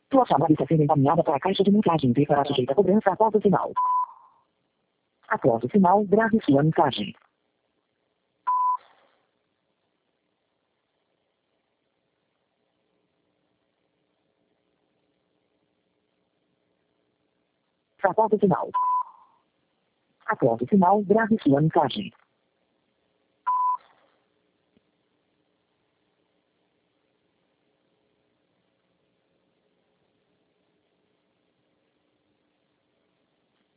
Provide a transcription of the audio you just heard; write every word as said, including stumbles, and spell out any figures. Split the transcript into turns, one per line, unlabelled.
Sua chamada está sendo encaminhada para a caixa de mensagens e será sujeita a cobrança após o sinal. Após o sinal, grave sua mensagem. Após o sinal. Após o sinal, grave sua mensagem.